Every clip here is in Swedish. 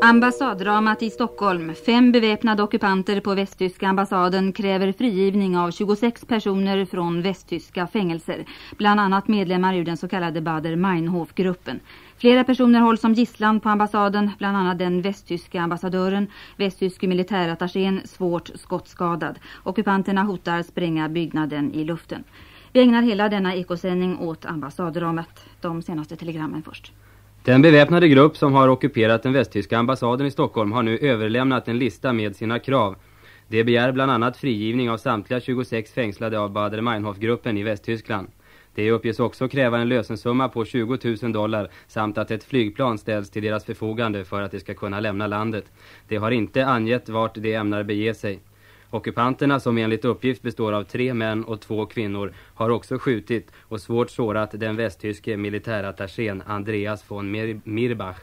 Ambassaddramat i Stockholm. 5 beväpnade ockupanter på västtyska ambassaden kräver frigivning av 26 personer från västtyska fängelser. Bland annat medlemmar ur den så kallade Baader-Meinhof-gruppen. Flera personer hålls som gisslan på ambassaden, bland annat den västtyska ambassadören, västtyske militärattachén, svårt skottskadad. Ockupanterna hotar spränga byggnaden i luften. Vi ägnar hela denna ekosändning åt ambassaddramat. De senaste telegrammen först. Den beväpnade grupp som har ockuperat den västtyska ambassaden i Stockholm har nu överlämnat en lista med sina krav. Det begär bland annat frigivning av samtliga 26 fängslade av Baader-Meinhof-gruppen i Västtyskland. Det uppges också kräva en lösensumma på $20,000 samt att ett flygplan ställs till deras förfogande för att de ska kunna lämna landet. Det har inte angett vart de ämnar bege sig. Ockupanterna, som enligt uppgift består av 3 män och 2 kvinnor, har också skjutit och svårt sårat den västtyske militärattachén Andreas von Mirbach.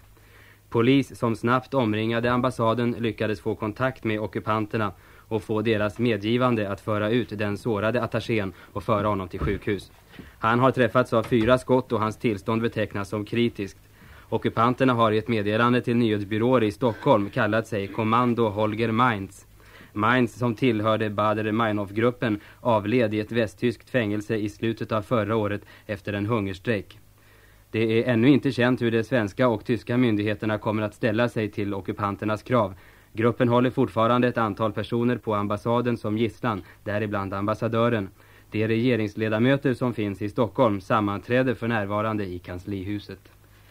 Polis som snabbt omringade ambassaden lyckades få kontakt med ockupanterna och få deras medgivande att föra ut den sårade attachén och föra honom till sjukhus. Han har träffats av 4 skott och hans tillstånd betecknas som kritiskt. Ockupanterna har i ett meddelande till nyhetsbyråer i Stockholm kallat sig Kommando Holger Mainz. Mainz, som tillhörde Baader-Meinhof-gruppen, avled i ett västtyskt fängelse i slutet av förra året efter en hungerstrejk. Det är ännu inte känt hur de svenska och tyska myndigheterna kommer att ställa sig till ockupanternas krav. Gruppen håller fortfarande ett antal personer på ambassaden som gisslan, däribland ambassadören. De regeringsledamöter som finns i Stockholm sammanträder för närvarande i kanslihuset.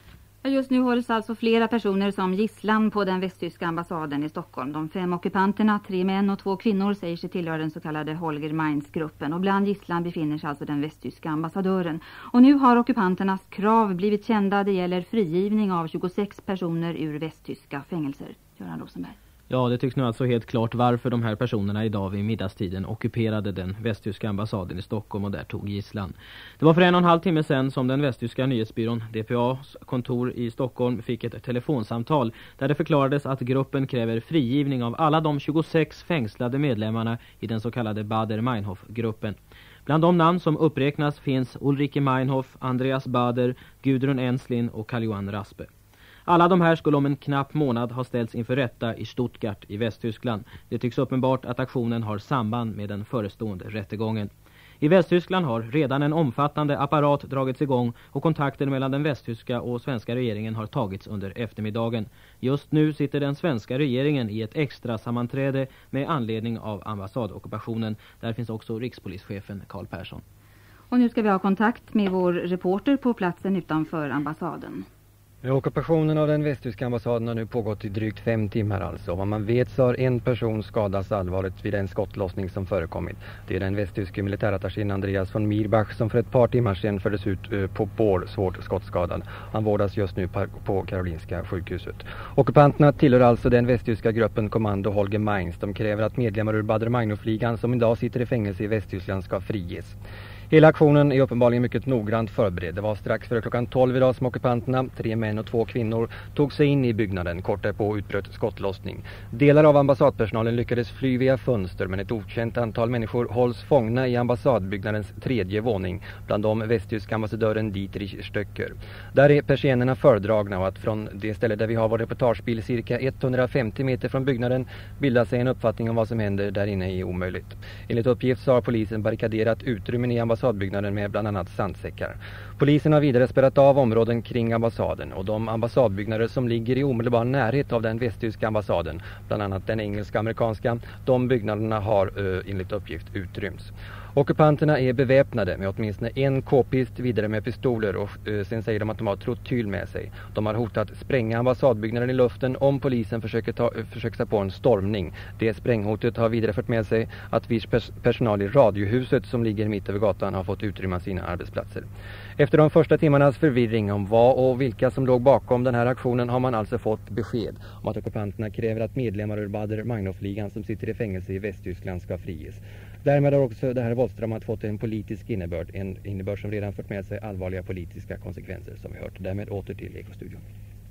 Just nu hålls alltså flera personer som gisslan på den västtyska ambassaden i Stockholm. De 5 ockupanterna, 3 män och 2 kvinnor, säger sig tillhöra den så kallade Holger Mainz-gruppen. Och bland gisslan befinner sig alltså den västtyska ambassadören. Och nu har ockupanternas krav blivit kända. Det gäller frigivning av 26 personer ur västtyska fängelser. Göran Rosenberg. Ja, det tycks nu alltså helt klart varför de här personerna idag vid middagstiden ockuperade den västtyska ambassaden i Stockholm och där tog gisslan. Det var för 1,5 timme sedan som den västtyska nyhetsbyrån DPAs kontor i Stockholm fick ett telefonsamtal där det förklarades att gruppen kräver frigivning av alla de 26 fängslade medlemmarna i den så kallade Baader-Meinhof-gruppen. Bland de namn som uppräknas finns Ulrike Meinhof, Andreas Baader, Gudrun Enslin och Karl-Johan Raspe. Alla de här skulle om en knapp månad ha ställts inför rätta i Stuttgart i Västtyskland. Det tycks uppenbart att aktionen har samband med den förestående rättegången. I Västtyskland har redan en omfattande apparat dragits igång och kontakter mellan den västtyska och svenska regeringen har tagits under eftermiddagen. Just nu sitter den svenska regeringen i ett extra sammanträde med anledning av ambassadockupationen. Där finns också rikspolischefen Carl Persson. Och nu ska vi ha kontakt med vår reporter på platsen utanför ambassaden. Ockupationen av den västtyska ambassaden har nu pågått i drygt 5 timmar alltså. Vad man vet så har en person skadats allvarligt vid en skottlossning som förekommit. Det är den västtyske militärattachén Andreas von Mirbach som för ett par timmar sedan fördes ut på bår svårt skottskadad. Han vårdas just nu på Karolinska sjukhuset. Ockupanterna tillhör alltså den västtyska gruppen Kommando Holger Mainz. De kräver att medlemmar ur Baader-Meinhof-ligan som idag sitter i fängelse i Västtyskland ska friges. Hela aktionen är uppenbarligen mycket noggrant förberedd. Det var strax före klockan 12 idag som ockupanterna, 3 män och 2 kvinnor, tog sig in i byggnaden. Kort därpå utbröt skottlossning. Delar av ambassadpersonalen lyckades fly via fönster, men ett okänt antal människor hålls fångna i ambassadbyggnadens 3:e våning, bland dem västtyska ambassadören Dietrich Stöcker. Där är persiennerna föredragna och att från det ställe där vi har vår reportagebil cirka 150 meter från byggnaden bilda sig en uppfattning om vad som händer där inne är omöjligt. Enligt uppgift så har polisen barrikaderat utrymmen i ambassadbyggnaden med bland annat sandsäckar. Polisen har vidare spärrat av områden kring ambassaden och de ambassadbyggnader som ligger i omedelbar närhet av den västtyska ambassaden, bland annat den engelska-amerikanska, de byggnaderna har enligt uppgift utrymts. Ockupanterna är beväpnade med åtminstone en k-pist, vidare med pistoler och sen säger de att de har trottyl med sig. De har hotat spränga ambassadbyggnaden i luften om polisen försöker ta på en stormning. Det spränghotet har vidare fört med sig att viss personal i radiohuset som ligger mitt över gatan har fått utrymma sina arbetsplatser. Efter de första timmarnas förvirring om vad och vilka som låg bakom den här aktionen har man alltså fått besked om att ockupanterna kräver att medlemmar ur Baader-Meinhof-ligan som sitter i fängelse i Västtyskland ska friges. Därmed har också det här våldsdramat fått en politisk innebörd, en innebörd som redan fört med sig allvarliga politiska konsekvenser som vi hört. Därmed åter till Ekostudion.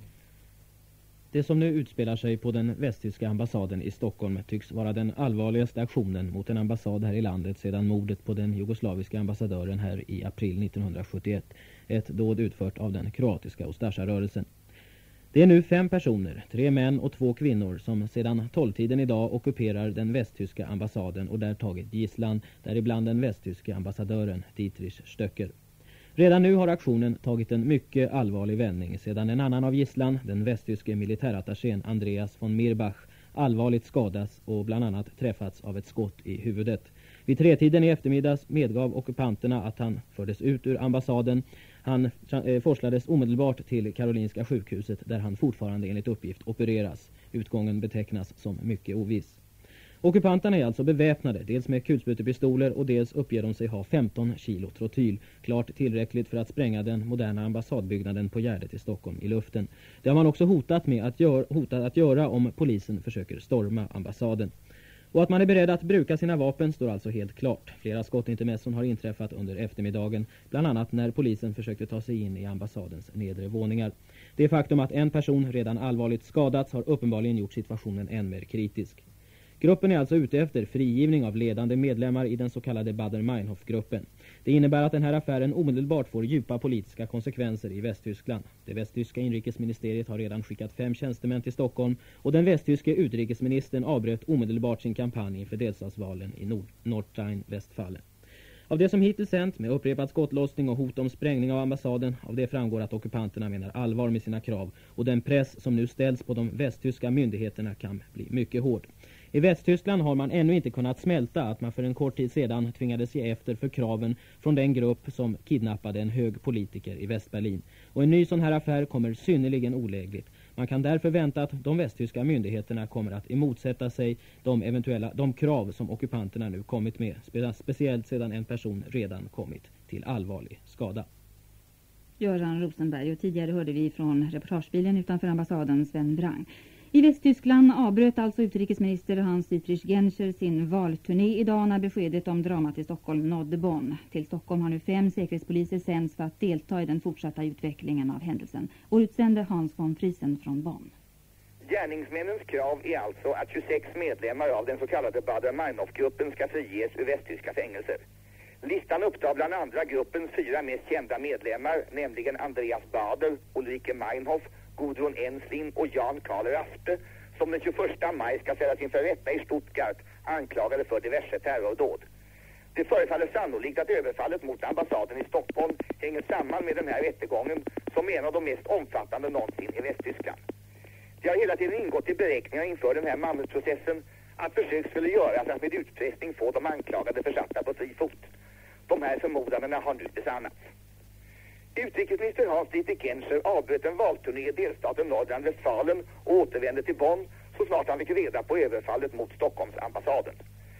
Det som nu utspelar sig på den västtyska ambassaden i Stockholm tycks vara den allvarligaste aktionen mot en ambassad här i landet sedan mordet på den jugoslaviska ambassadören här i april 1971. Ett dåd utfört av den kroatiska Ustasja-rörelsen. Det är nu 5 personer, 3 män och 2 kvinnor, som sedan 12-tiden idag ockuperar den västtyska ambassaden och där tagit gisslan, däribland den västtyska ambassadören Dietrich Stöcker. Redan nu har aktionen tagit en mycket allvarlig vändning sedan en annan av gisslan, den västtyske militärattachén Andreas von Mirbach, allvarligt skadas och bland annat träffats av ett skott i huvudet. Vid 3-tiden i eftermiddags medgav ockupanterna att han fördes ut ur ambassaden. Han forslades omedelbart till Karolinska sjukhuset där han fortfarande enligt uppgift opereras. Utgången betecknas som mycket oviss. Ockupanterna är alltså beväpnade, dels med kulsprutepistoler och dels uppger de sig ha 15 kilo trotyl, klart tillräckligt för att spränga den moderna ambassadbyggnaden på Gärdet i Stockholm i luften. Det har man också hotat att göra om polisen försöker storma ambassaden. Och att man är beredd att bruka sina vapen står alltså helt klart. Flera skottintermezzon har inträffat under eftermiddagen, bland annat när polisen försökte ta sig in i ambassadens nedre våningar. Det faktum att en person redan allvarligt skadats har uppenbarligen gjort situationen än mer kritisk. Gruppen är alltså ute efter frigivning av ledande medlemmar i den så kallade Baader-Meinhof-gruppen. Det innebär att den här affären omedelbart får djupa politiska konsekvenser i Västtyskland. Det västtyska inrikesministeriet har redan skickat 5 tjänstemän till Stockholm och den västtyske utrikesministern avbröt omedelbart sin kampanj inför delstatsvalen i Nordrhein-Westfalen. Av det som hittills hänt med upprepad skottlossning och hot om sprängning av ambassaden, av det framgår att ockupanterna menar allvar med sina krav och den press som nu ställs på de västtyska myndigheterna kan bli mycket hård. I Västtyskland har man ännu inte kunnat smälta att man för en kort tid sedan tvingades ge efter för kraven från den grupp som kidnappade en hög politiker i Västberlin. Och en ny sån här affär kommer synnerligen olägligt. Man kan därför vänta att de västtyska myndigheterna kommer att emotsätta sig de krav som ockupanterna nu kommit med, speciellt sedan en person redan kommit till allvarlig skada. Göran Rosenberg, och tidigare hörde vi från reportagebilen utanför ambassaden Sven Brang. I Västtyskland avbröt alltså utrikesminister Hans-Dietrich Genscher sin valturné idag när beskedet om dramat i Stockholm nådde Bonn. Till Stockholm har nu 5 säkerhetspoliser sänds för att delta i den fortsatta utvecklingen av händelsen. Och utsände Hans von Friesen från Bonn. Gärningsmännens krav är alltså att 26 medlemmar av den så kallade Baader-Meinhof-gruppen ska friges ur västtyska fängelser. Listan upptar bland andra gruppens 4 mest kända medlemmar, nämligen Andreas Baader, Ulrike Meinhof, Gudrun Ensslin och Jan Karl Raspe, som den 21 maj ska ställas inför rätta i Stuttgart anklagade för diverse terrordåd. Det förefaller sannolikt att överfallet mot ambassaden i Stockholm hänger samman med den här rättegången som är en av de mest omfattande någonsin i Västtyskland. Det har hela tiden ingått i beräkningar inför den här Malmöprocessen att försök skulle göras att med utpressning få de anklagade försatta på fri fot. De här förmodandena har nu besannats. Utrikesminister Hans-Dietrich Genscher avbröt en valturné i delstaten Nordrhein-Westfalen och återvände till Bonn så snart han fick reda på överfallet mot Stockholms ambassaden.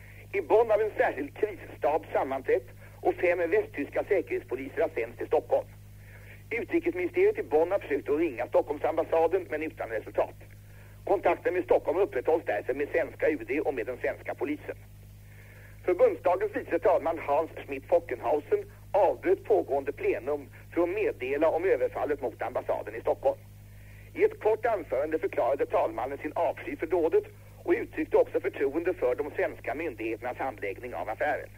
I Bonn har en särskild krisstab sammanträtt och 5 västtyska säkerhetspoliser har sänts till Stockholm. Utrikesministeriet i Bonn har försökt att ringa Stockholms ambassaden men utan resultat. Kontakten med Stockholm upprätthålls därför med svenska UD och med den svenska polisen. Förbundsdagens vice talman Hans Schmidt-Fockenhausen avbröt pågående plenum för att meddela om överfallet mot ambassaden i Stockholm. I ett kort anförande förklarade talmannen sin avsky för dådet och uttryckte också förtroende för de svenska myndigheternas handläggning av affären.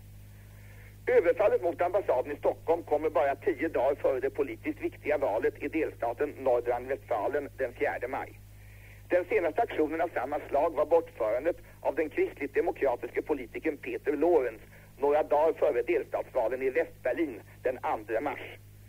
Överfallet mot ambassaden i Stockholm kommer bara 10 dagar före det politiskt viktiga valet i delstaten Nordrhein-Westfalen den 4 maj. Den senaste aktionen av samma slag var bortförandet av den kristligt demokratiska politikern Peter Lorenz några dagar före delstatsvalen i Västberlin den 2 mars.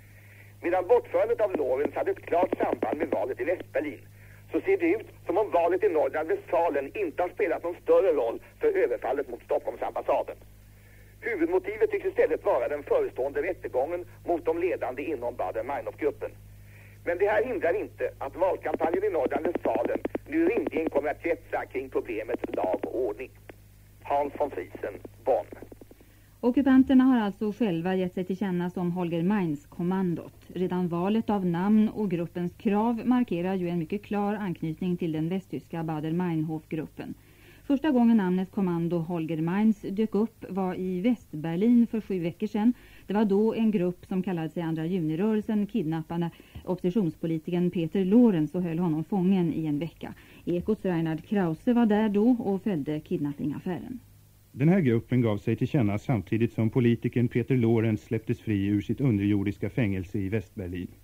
Medan bortförandet av Lorenz hade ett klart samband med valet i Västberlin så ser det ut som om valet i Nordrhein-Westfalen inte har spelat någon större roll för överfallet mot Stockholms ambassaden. Huvudmotivet tycks istället vara den förestående rättegången mot de ledande inom Baader-Meinhof-gruppen. Men det här hindrar inte att valkampanjen i Nordrhein-Westfalen nu rimligen kommer att kretsa kring problemet lag och ordning. Hans von Friesen, Bonn. Ockupanterna har alltså själva gett sig till känna som Holger Mainz-kommandot. Redan valet av namn och gruppens krav markerar ju en mycket klar anknytning till den västtyska Baader-Meinhof-gruppen. Första gången namnet kommando Holger Mainz dök upp var i Västberlin för 7 veckor sedan. Det var då en grupp som kallade sig Andra junirörelsen kidnappade oppositionspolitikern Peter Lorenz och höll honom fången i en vecka. Ekots Reinhard Krause var där då och följde kidnappingaffären. Den här gruppen gav sig till känna samtidigt som politikern Peter Lorenz släpptes fri ur sitt underjordiska fängelse i Västberlin.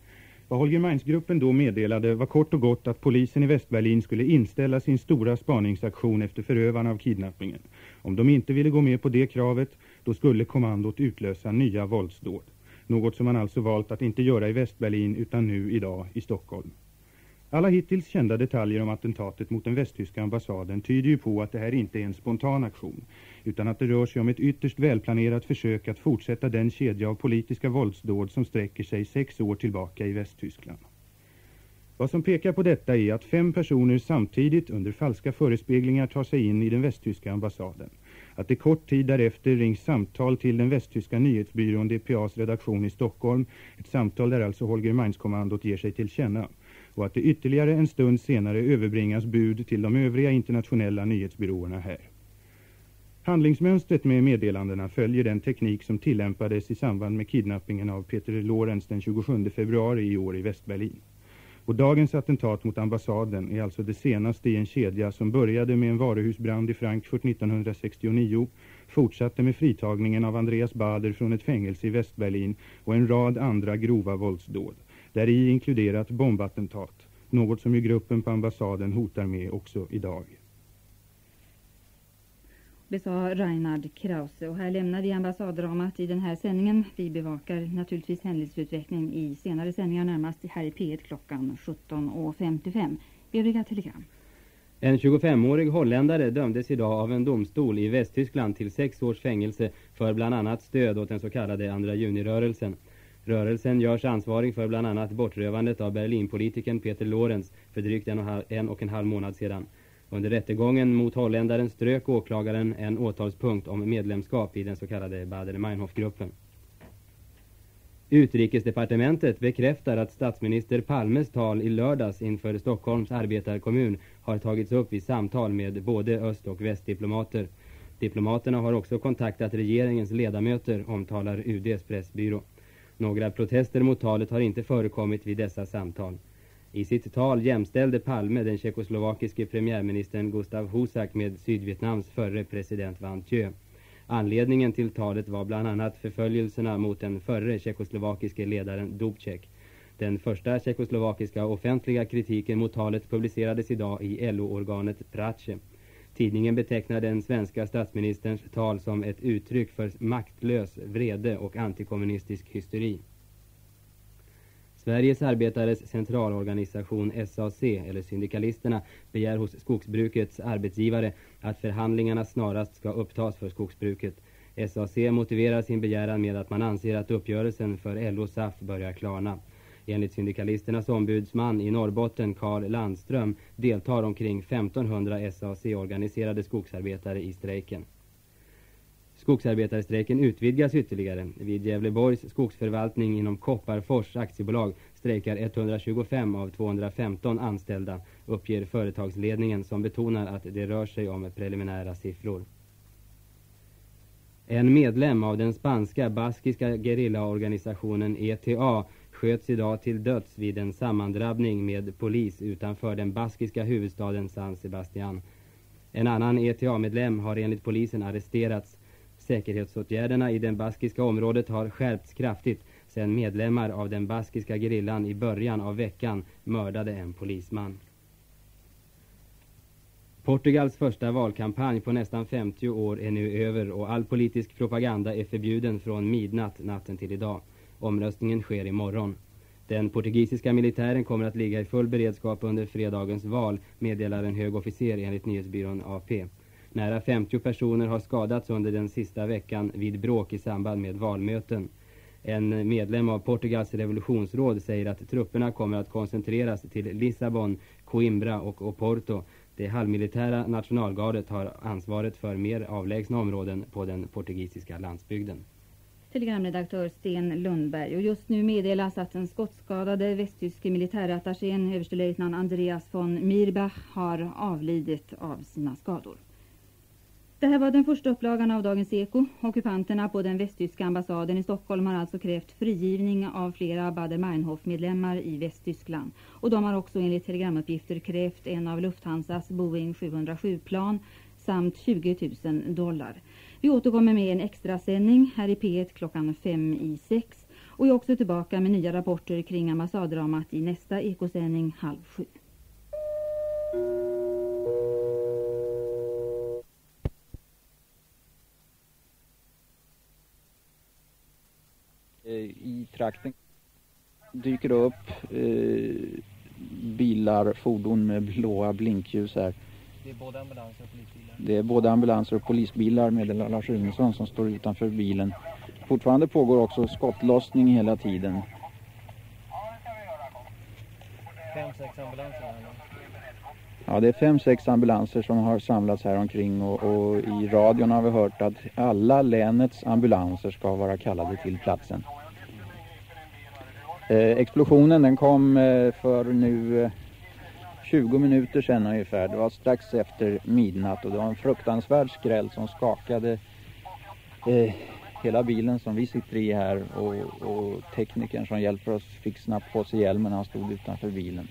Vad Holger Mainz-gruppen då meddelade var kort och gott att polisen i Västberlin skulle inställa sin stora spaningsaktion efter förövarna av kidnappningen. Om de inte ville gå med på det kravet, då skulle kommandot utlösa nya våldsdåd. Något som man alltså valt att inte göra i Västberlin utan nu idag i Stockholm. Alla hittills kända detaljer om attentatet mot den västtyska ambassaden tyder ju på att det här inte är en spontan aktion, utan att det rör sig om ett ytterst välplanerat försök att fortsätta den kedja av politiska våldsdåd som sträcker sig 6 år tillbaka i Västtyskland. Vad som pekar på detta är att 5 personer samtidigt under falska förespeglingar tar sig in i den västtyska ambassaden. Att det kort tid därefter rings samtal till den västtyska nyhetsbyrån DPAs redaktion i Stockholm, ett samtal där alltså Holger Mainz-kommandot ger sig till känna. Och att det ytterligare en stund senare överbringas bud till de övriga internationella nyhetsbyråerna här. Handlingsmönstret med meddelandena följer den teknik som tillämpades i samband med kidnappingen av Peter Lorenz den 27 februari i år i Västberlin. Och dagens attentat mot ambassaden är alltså det senaste i en kedja som började med en varuhusbrand i Frankfurt 1969, fortsatte med fritagningen av Andreas Bader från ett fängelse i Västberlin och en rad andra grova våldsdåd. Där i inkluderat bombattentat, något som ju gruppen på ambassaden hotar med också idag. Det sa Reinhard Krause, och här lämnar vi ambassaddramat i den här sändningen. Vi bevakar naturligtvis händelseutveckling i senare sändningar, närmast här i P1 klockan 17:55. Övriga telegram. En 25-årig holländare dömdes idag av en domstol i Västtyskland till 6 års fängelse för bland annat stöd åt den så kallade 2 juni-rörelsen. Rörelsen görs ansvarig för bland annat bortrövandet av Berlinpolitikern Peter Lorenz för drygt 1,5 månad sedan. Under rättegången mot holländaren strök åklagaren en åtalspunkt om medlemskap i den så kallade Baader-Meinhof-gruppen. Utrikesdepartementet bekräftar att statsminister Palmes tal i lördags inför Stockholms arbetarkommun har tagits upp i samtal med både öst- och västdiplomater. Diplomaterna har också kontaktat regeringens ledamöter, omtalar UD:s pressbyrå. Några protester mot talet har inte förekommit vid dessa samtal. I sitt tal jämställde Palme den tjeckoslovakiske premiärministern Gustav Husak med Sydvietnams förre president Van Thieu. Anledningen till talet var bland annat förföljelserna mot den förre tjeckoslovakiske ledaren Dubček. Den första tjeckoslovakiska offentliga kritiken mot talet publicerades idag i LO-organet Prache. Tidningen betecknar den svenska statsministerns tal som ett uttryck för maktlös vrede och antikommunistisk hysteri. Sveriges arbetares centralorganisation SAC, eller syndikalisterna, begär hos skogsbrukets arbetsgivare att förhandlingarna snarast ska upptas för skogsbruket. SAC motiverar sin begäran med att man anser att uppgörelsen för LO-SAF börjar klarna. Enligt syndikalisternas ombudsman i Norrbotten, Karl Landström, deltar omkring 1500 SAC-organiserade skogsarbetare i strejken. Skogsarbetarstrejken utvidgas ytterligare. Vid Gävleborgs skogsförvaltning inom Kopparfors aktiebolag strejkar 125 av 215 anställda, uppger företagsledningen, som betonar att det rör sig om preliminära siffror. En medlem av den spanska baskiska gerillaorganisationen ETA sköts idag till döds vid en sammandrabbning med polis utanför den baskiska huvudstaden San Sebastián. En annan ETA-medlem har enligt polisen arresterats. Säkerhetsåtgärderna i den baskiska området har skärpts kraftigt sedan medlemmar av den baskiska gerillan i början av veckan mördade en polisman. Portugals första valkampanj på nästan 50 år är nu över och all politisk propaganda är förbjuden från midnatt natten till idag. Omröstningen sker imorgon. Den portugisiska militären kommer att ligga i full beredskap under fredagens val, meddelar en hög officer enligt nyhetsbyrån AP. Nära 50 personer har skadats under den sista veckan vid bråk i samband med valmöten. En medlem av Portugals revolutionsråd säger att trupperna kommer att koncentreras till Lissabon, Coimbra och Oporto. Det halvmilitära nationalgardet har ansvaret för mer avlägsna områden på den portugisiska landsbygden. Telegramredaktör Sten Lundberg, och just nu meddelas att den skottskadade västtyske militärattachén överstelöjtnant Andreas von Mirbach har avlidit av sina skador. Det här var den första upplagan av Dagens Eko. Ockupanterna på den västtyska ambassaden i Stockholm har alltså krävt frigivning av flera Baader-Meinhof-medlemmar i Västtyskland. Och de har också enligt telegramuppgifter krävt en av Lufthansas Boeing 707-plan samt $20 000. Vi återkommer med en extra sändning här i P1 klockan 5:05. Och jag är också tillbaka med nya rapporter kring ambassaddramat i nästa ekosändning 6:30. I trakten dyker det upp bilar, fordon med blåa blinkljus här. Det är både ambulanser och polisbilar. Det är både ambulanser och polisbilar, meddelar Lars Runesson, som står utanför bilen. Fortfarande pågår också skottlossning hela tiden. 5-6 ambulanser här. Ja, det är 5-6 ambulanser som har samlats här omkring och i radion har vi hört att alla länets ambulanser ska vara kallade till platsen. Explosionen den kom för nu 20 minuter sedan ungefär. Det var strax efter midnatt och det var en fruktansvärd skräll som skakade hela bilen som vi sitter i här och teknikern som hjälper oss fick snabbt på sig hjälmen när han stod utanför bilen.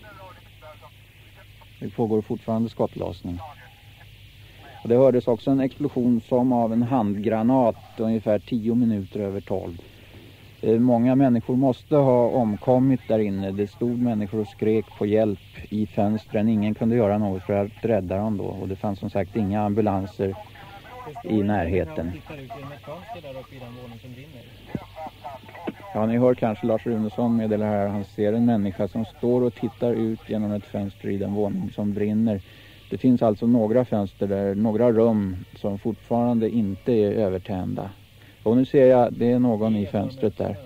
Det pågår fortfarande skottlossning. Och det hördes också en explosion som av en handgranat ungefär 10 minuter över 12. Många människor måste ha omkommit där inne. Det stod människor och skrek på hjälp i fönstren. Ingen kunde göra något för att rädda dem då. Och det fanns som sagt inga ambulanser i närheten. Ja, ni hör kanske Lars Runesson meddela här. Han ser en människa som står och tittar ut genom ett fönster i den våning som brinner. Det finns alltså några fönster där, några rum som fortfarande inte är övertända. Och nu ser jag, det är någon i fönstret där.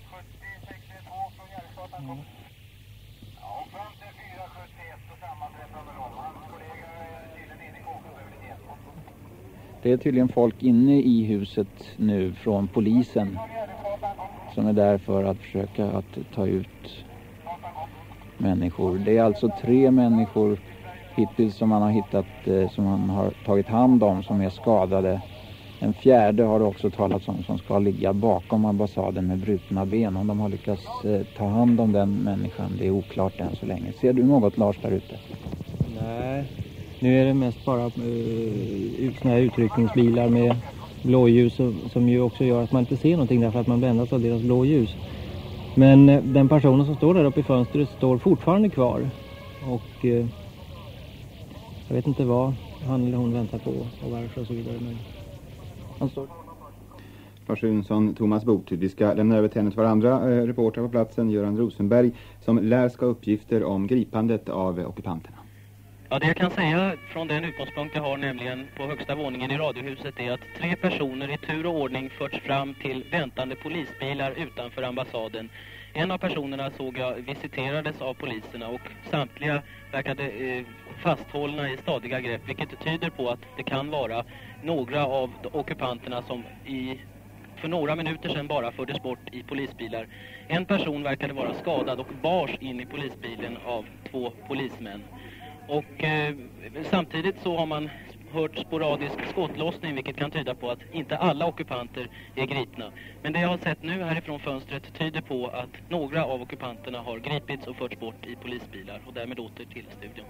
Det är tydligen folk inne i huset nu från polisen som är där för att försöka att ta ut människor. Det är alltså 3 människor hittills som man har hittat, som man har tagit hand om, som är skadade. En 4:e har det också talats om som ska ligga bakom ambassaden med brutna ben. Om de har lyckats ta hand om den människan, det är oklart än så länge. Ser du något, Lars, där ute? Nej, nu är det mest bara såna här utryckningsbilar med blåljus som ju också gör att man inte ser någonting därför att man bländas av deras blåljus. Men den personen som står där uppe i fönstret står fortfarande kvar och jag vet inte vad han eller hon väntar på och varför och så vidare, men han står. Lars Runesson, Thomas Bothud. Vi ska lämna över till henne till varandra reporter på platsen, Göran Rosenberg, som lär ska uppgifter om gripandet av ockupanterna. Ja, det jag kan säga från den utgångspunkt jag har, nämligen på högsta våningen i radiohuset, är att 3 personer i tur och ordning förts fram till väntande polisbilar utanför ambassaden. En av personerna såg jag visiterades av poliserna och samtliga verkade fasthållna i stadiga grepp, vilket tyder på att det kan vara några av ockupanterna som för några minuter sedan bara fördes bort i polisbilar. En person verkade vara skadad och bars in i polisbilen av 2 polismän. Och samtidigt så har man hört sporadisk skottlossning, vilket kan tyda på att inte alla ockupanter är gripna. Men det jag har sett nu härifrån fönstret tyder på att några av ockupanterna har gripits och förts bort i polisbilar. Och därmed åter till studion.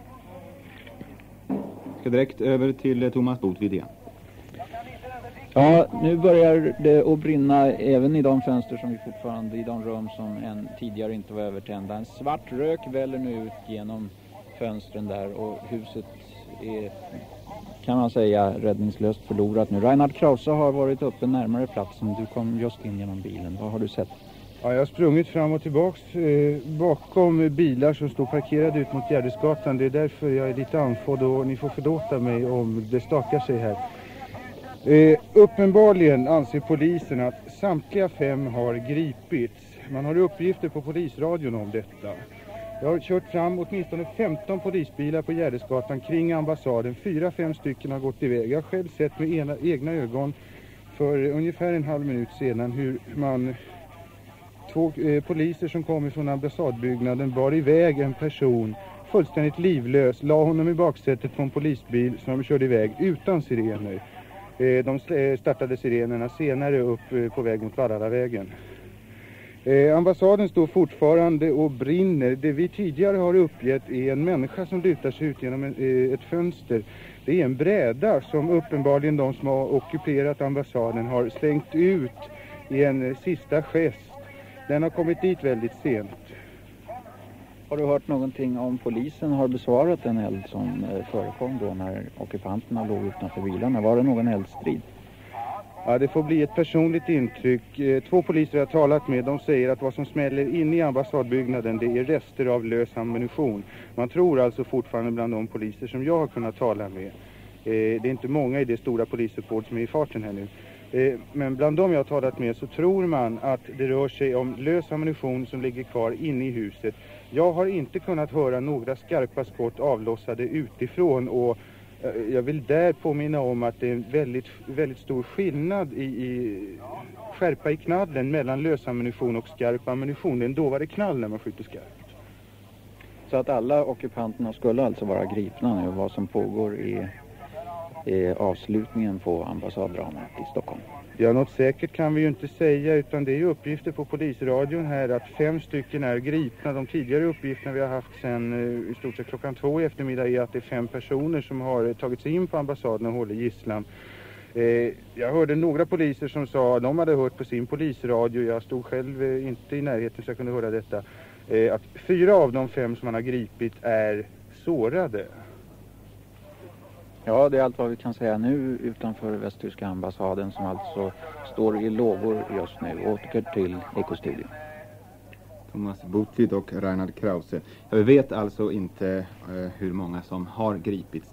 Ska direkt över till Thomas Bothud igen. Ja, nu börjar det att brinna även i de fönster som vi fortfarande, i de rum som tidigare inte var övertända. En svart rök väller nu ut genom fönstren där och huset är, kan man säga, räddningslöst förlorat nu. Reinhard Krause har varit uppe närmare platsen. Du kom just in genom bilen. Vad har du sett? Ja, jag har sprungit fram och tillbaks bakom bilar som står parkerade ut mot Gärdesgatan. Det är därför jag är lite andfådd och ni får förlåta mig om det stakar sig här. Uppenbarligen anser polisen att samtliga 5 har gripits. Man har uppgifter på polisradion om detta. Jag har kört fram åtminstone 15 polisbilar på Gärdesgatan kring ambassaden. 4-5 stycken har gått iväg. Jag har själv sett med egna ögon för ungefär en halv minut sedan hur 2 poliser som kom från ambassadbyggnaden bar iväg en person fullständigt livlös. La honom i baksätet på en polisbil som de körde iväg utan sirener. De startade sirenerna senare upp på väg mot Vallaravägen. Ambassaden står fortfarande och brinner. Det vi tidigare har uppgett är en människa som lutar sig ut genom ett fönster. Det är en bräda som uppenbarligen de som har ockuperat ambassaden har slängt ut i en sista gest Den har kommit dit väldigt sent. Har du hört någonting om polisen har besvarat den eld som förekom då när ockupanterna låg utanför bilarna? Var det någon eldstrid? Ja, det får bli ett personligt intryck. 2 poliser jag talat med, de säger att vad som smäller in i ambassadbyggnaden, det är rester av lös ammunition. Man tror alltså fortfarande bland de poliser som jag har kunnat tala med. Det är inte många i det stora polisuppbåd som är i farten här nu. Men bland dem jag har talat med så tror man att det rör sig om lös ammunition som ligger kvar inne i huset. Jag har inte kunnat höra några skarpa skott avlossade utifrån, och jag vill där påminna om att det är en väldigt stor skillnad i skärpa i knallen mellan lös ammunition och skarp ammunition. Det är en dovare knall när man skjuter skarpt. Så att alla ockupanterna skulle alltså vara gripna nu, vad som pågår i avslutningen på ambassaddramat i Stockholm? Ja, något säkert kan vi ju inte säga, utan det är ju uppgifter på polisradion här att 5 stycken är gripna. De tidigare uppgifterna vi har haft sedan i stort sett klockan 2 i eftermiddag är att det är 5 personer som har tagit sig in på ambassaden och håller gisslan. Jag hörde några poliser som sa, de hade hört på sin polisradio, jag stod själv inte i närheten så jag kunde höra detta, att 4 av de 5 som man har gripit är sårade. Ja, det är allt vad vi kan säga nu utanför västtyska ambassaden, som alltså står i lågor just nu. Åter till Ekostudion. Thomas Botvid och Reinhard Krause. Vi vet alltså inte hur många som har gripits.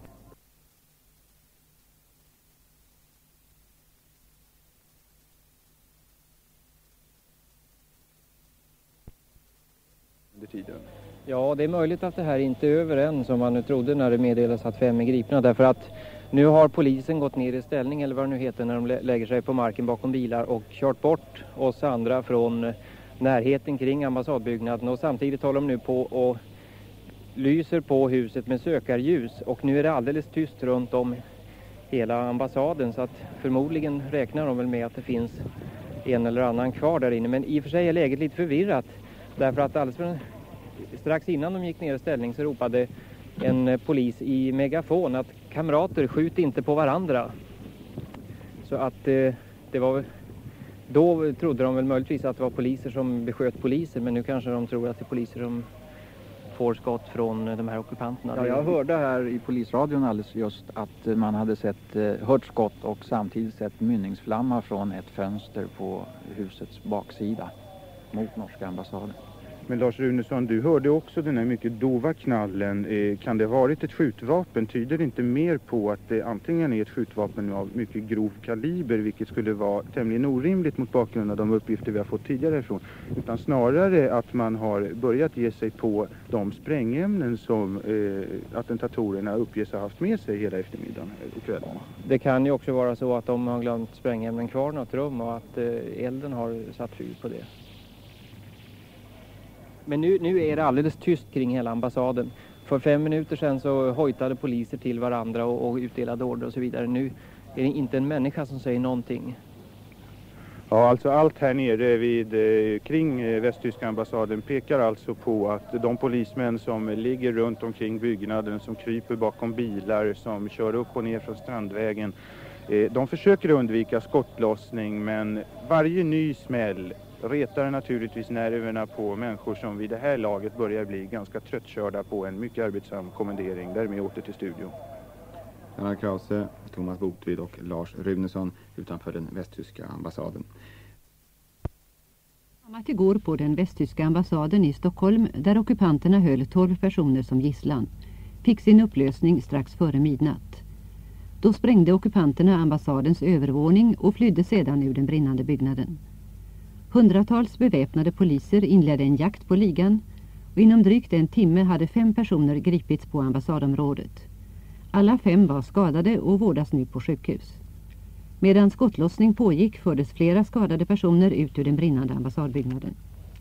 Ja, det är möjligt att det här inte är över än som man nu trodde när det meddelades att 5 är gripna. Därför att nu har polisen gått ner i ställning, eller vad det nu heter, när de lägger sig på marken bakom bilar och kört bort oss andra från närheten kring ambassadbyggnaden. Och samtidigt håller de nu på och lyser på huset med sökarljus. Och nu är det alldeles tyst runt om hela ambassaden, så att förmodligen räknar de väl med att det finns en eller annan kvar där inne. Men i och för sig är läget lite förvirrat, därför att strax innan de gick ner i ställning så ropade en polis i megafon att kamrater, skjut inte på varandra. Så att det var, då trodde de väl möjligtvis att det var poliser som besköt poliser, men nu kanske de tror att det är poliser som får skott från de här ockupanterna. Ja, jag hörde här i polisradion alldeles just att man hade hört skott och samtidigt sett mynningsflamma från ett fönster på husets baksida mot norska ambassaden. Men Lars Runesson, du hörde också den här mycket dova knallen. Kan det ha varit ett skjutvapen? Tyder det inte mer på att det antingen är ett skjutvapen av mycket grov kaliber, vilket skulle vara tämligen orimligt mot bakgrund av de uppgifter vi har fått tidigare ifrån, utan snarare att man har börjat ge sig på de sprängämnen som attentatorerna uppges ha haft med sig hela eftermiddagen och kvällen? Det kan ju också vara så att de har glömt sprängämnen kvar i något rum och att elden har satt fyr på det. Men nu är det alldeles tyst kring hela ambassaden. För 5 minuter sedan så hojtade poliser till varandra och utdelade order och så vidare. Nu är det inte en människa som säger någonting. Ja, alltså allt här nere kring västtyska ambassaden pekar alltså på att de polismän som ligger runt omkring byggnaden, som kryper bakom bilar, som kör upp och ner från Strandvägen, de försöker undvika skottlossning, men varje ny smäll retar naturligtvis nerverna på människor som vid det här laget börjar bli ganska tröttkörda på en mycket arbetsam kommendering. Därmed åter till studion. Reinhard Krause, Thomas Botvid och Lars Runesson utanför den västtyska ambassaden. Igår på den västtyska ambassaden i Stockholm, där ockupanterna höll 12 personer som gisslan, fick sin upplösning strax före midnatt. Då sprängde ockupanterna ambassadens övervåning och flydde sedan ur den brinnande byggnaden. Hundratals beväpnade poliser inledde en jakt på ligan, och inom drygt en timme hade 5 personer gripits på ambassadområdet. Alla 5 var skadade och vårdas nu på sjukhus. Medan skottlossning pågick fördes flera skadade personer ut ur den brinnande ambassadbyggnaden.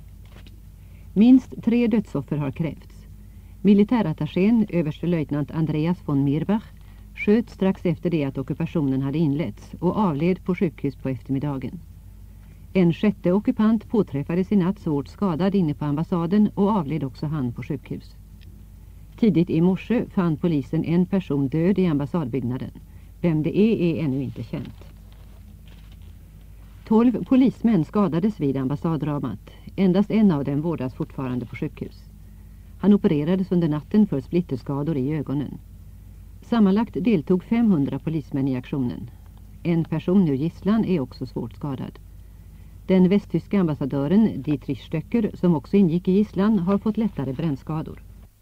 Minst 3 dödsoffer har krävts. Militärattachén, överstelöjtnant Andreas von Mirbach, sköt strax efter det att ockupationen hade inletts och avled på sjukhus på eftermiddagen. En 6:e ockupant påträffades i natt svårt skadad inne på ambassaden och avled också han på sjukhus. Tidigt i morse fann polisen en person död i ambassadbyggnaden. Vem det är ännu inte känt. 12 polismän skadades vid ambassaddramat. Endast en av dem vårdas fortfarande på sjukhus. Han opererades under natten för splitterskador i ögonen. Sammanlagt deltog 500 polismän i aktionen. En person ur gisslan är också svårt skadad. Den västtyska ambassadören Dietrich Stöcker, som också ingick i gisslan, har fått lättare brännskador.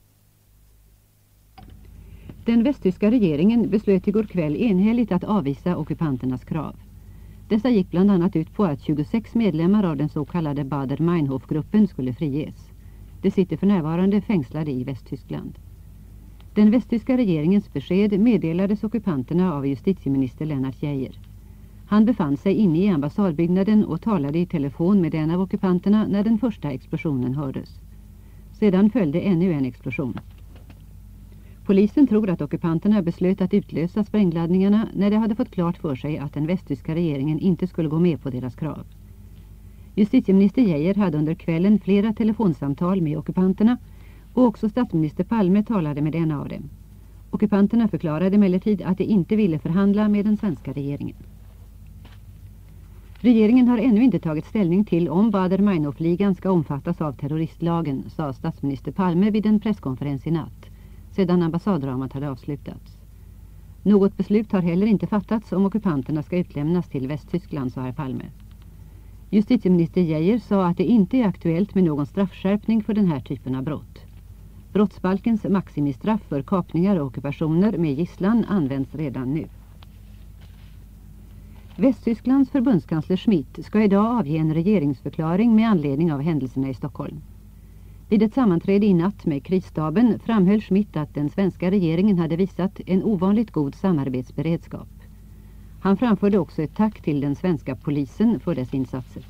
Den västtyska regeringen beslöt igår kväll enhälligt att avvisa ockupanternas krav. Dessa gick bland annat ut på att 26 medlemmar av den så kallade Baader-Meinhof-gruppen skulle friges. De sitter för närvarande fängslade i Västtyskland. Den västtyska regeringens besked meddelades ockupanterna av justitieminister Lennart Geijer. Han befann sig inne i ambassadbyggnaden och talade i telefon med en av ockupanterna när den första explosionen hördes. Sedan följde ännu en explosion. Polisen tror att ockupanterna beslöt att utlösa sprängladdningarna när de hade fått klart för sig att den västtyska regeringen inte skulle gå med på deras krav. Justitieminister Geijer hade under kvällen flera telefonsamtal med ockupanterna och också statsminister Palme talade med en av dem. Ockupanterna förklarade emellertid att de inte ville förhandla med den svenska regeringen. Regeringen har ännu inte tagit ställning till om Baader-Meinhof-ligan ska omfattas av terroristlagen, sa statsminister Palme vid en presskonferens i natt, sedan ambassaddramat hade avslutats. Något beslut har heller inte fattats om ockupanterna ska utlämnas till Västtyskland, sa herr Palme. Justitieminister Geijer sa att det inte är aktuellt med någon straffskärpning för den här typen av brott. Brottsbalkens maximistraff för kapningar och ockupationer med gisslan används redan nu. Västtysklands förbundskansler Schmidt ska idag avge en regeringsförklaring med anledning av händelserna i Stockholm. Vid ett sammanträde i natt med krisstaben framhöll Schmidt att den svenska regeringen hade visat en ovanligt god samarbetsberedskap. Han framförde också ett tack till den svenska polisen för dess insatser.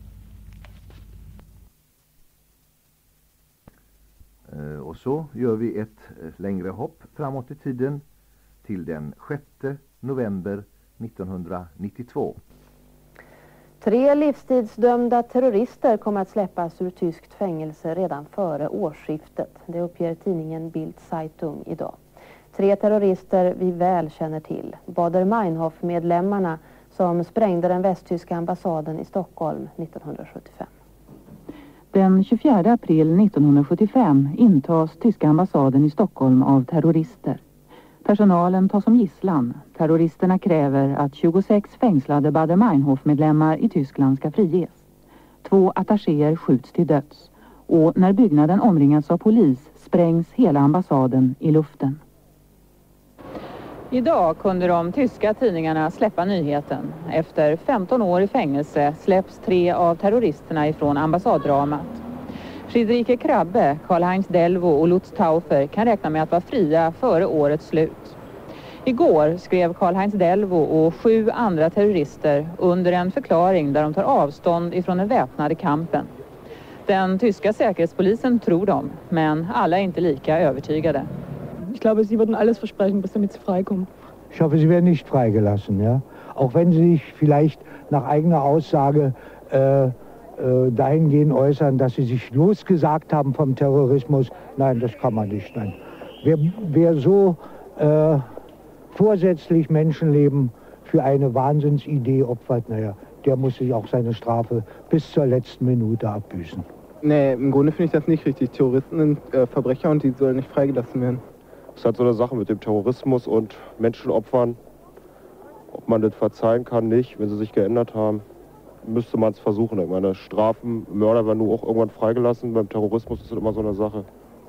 Och så gör vi ett längre hopp framåt i tiden till den 6 november 1992. 3 livstidsdömda terrorister kommer att släppas ur tyskt fängelse redan före årsskiftet. Det uppger tidningen Bild Zeitung idag. 3 terrorister vi väl känner till. Baader-Meinhof-medlemmarna som sprängde den västtyska ambassaden i Stockholm 1975. Den 24 april 1975 intas tyska ambassaden i Stockholm av terrorister. Personalen tas som gisslan. Terroristerna kräver att 26 fängslade Baader-Meinhof-medlemmar i Tyskland ska friges. 2 attachéer skjuts till döds. Och när byggnaden omringas av polis sprängs hela ambassaden i luften. Idag kunde de tyska tidningarna släppa nyheten. Efter 15 år i fängelse släpps 3 av terroristerna ifrån ambassaddramat. Friederike Krabbe, Karl-Heinz Delvo och Lutz Taufer kan räkna med att vara fria före årets slut. Igår skrev Karl-Heinz Delvo och 7 andra terrorister under en förklaring där de tar avstånd ifrån den väpnade kampen. Den tyska säkerhetspolisen tror dem, men alla är inte lika övertygade. Ich glaube, sie würden alles versprechen, bis damit sie freikommen. Ich hoffe, sie werden nicht freigelassen, ja. Auch wenn sie sich vielleicht nach eigener Aussage dahingehend äußern, dass sie sich losgesagt haben vom Terrorismus. Nein, das kann man nicht. Nein. Wer so vorsätzlich Menschenleben für eine Wahnsinnsidee opfert, naja, der muss sich auch seine Strafe bis zur letzten Minute abbüßen. Nee, im Grunde finde ich das nicht richtig. Terroristen sind Verbrecher und die sollen nicht freigelassen werden. Das ist halt so eine Sache mit dem Terrorismus und Menschenopfern. Ob man das verzeihen kann, nicht. Wenn sie sich geändert haben, müsste man es versuchen. Ich meine, Strafen, Mörder werden nur auch irgendwann freigelassen. Beim Terrorismus ist das immer so eine Sache.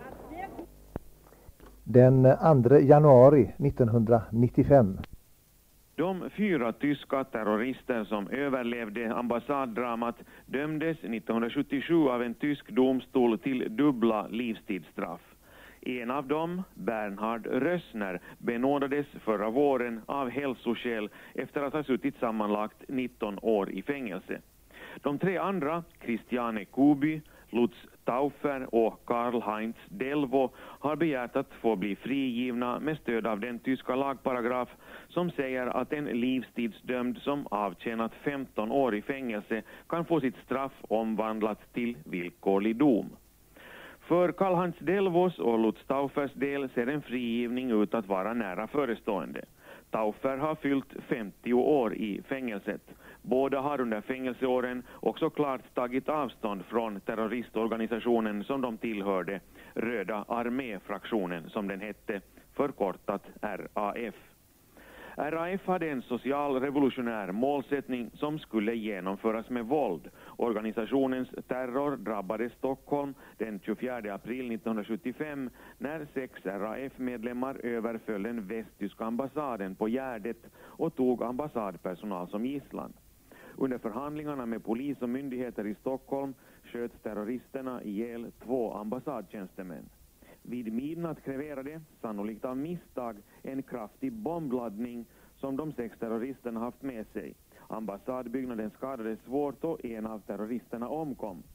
Den 2 januari 1995. De 4 tyska terrorister som överlevde ambassaddramat dömdes 1977 av en tysk domstol till dubbla livstidsstraff. En av dem, Bernhard Rössner, benådades förra våren av hälsoskäl efter att ha suttit sammanlagt 19 år i fängelse. De 3 andra, Christiane Kuby, Lutz Taufer och Karl-Heinz Delvo, har begärt att få bli frigivna med stöd av den tyska lagparagraf som säger att en livstidsdömd som avtjänat 15 år i fängelse kan få sitt straff omvandlat till villkorlig dom. För Karl-Heinz Delvos och Lutz Taufers del ser en frigivning ut att vara nära förestående. Taufer har fyllt 50 år i fängelset. Båda har under fängelseåren också klart tagit avstånd från terroristorganisationen som de tillhörde, Röda arméfraktionen som den hette, förkortat RAF. RAF hade en social revolutionär målsättning som skulle genomföras med våld. Organisationens terror drabbade Stockholm den 24 april 1975 när 6 RAF-medlemmar överföll den västtyska ambassaden på Gärdet och tog ambassadpersonal som gisslan. Under förhandlingarna med polis och myndigheter i Stockholm sköt terroristerna ihjäl 2 ambassadtjänstemän. Vid midnatt kreverade, sannolikt av misstag, en kraftig bombladdning som de 6 terroristerna haft med sig. Ambassadbyggnaden skadades svårt och en av terroristerna omkom.